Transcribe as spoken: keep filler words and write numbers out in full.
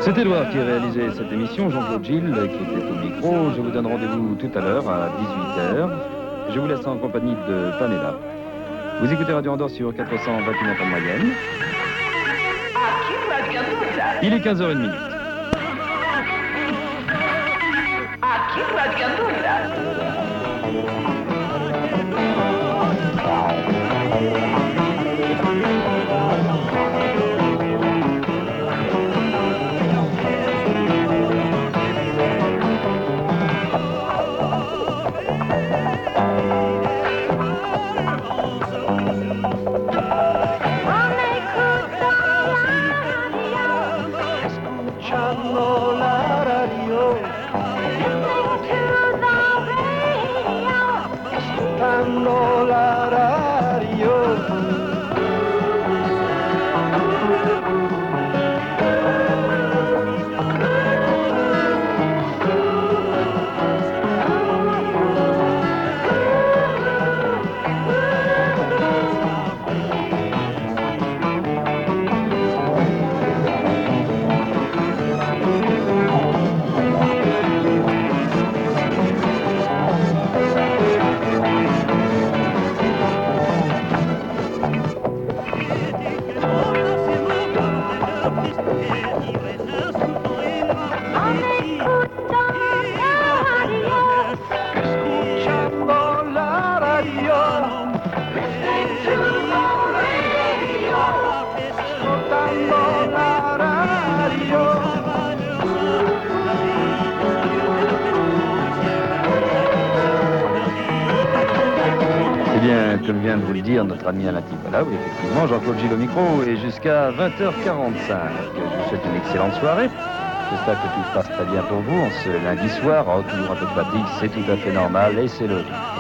C'est Édouard qui a réalisé cette émission, Jean-Claude Gilles qui était au micro. Je vous donne rendez-vous tout à l'heure à dix-huit heures. Je vous laisse en compagnie de Pamela. Vous écoutez Radio Andorre sur quatre cent vingt et un de moyenne. Il est quinze heures trente. Eh bien, comme vient de vous le dire notre ami Alain Tipola, oui, effectivement, Jean-Claude Gilles au micro, et jusqu'à vingt heures quarante-cinq. Je vous souhaite une excellente soirée. J'espère que tout se passe très bien pour vous. En ce lundi soir, oh, toujours un peu de fatigue, c'est tout à fait normal et c'est logique.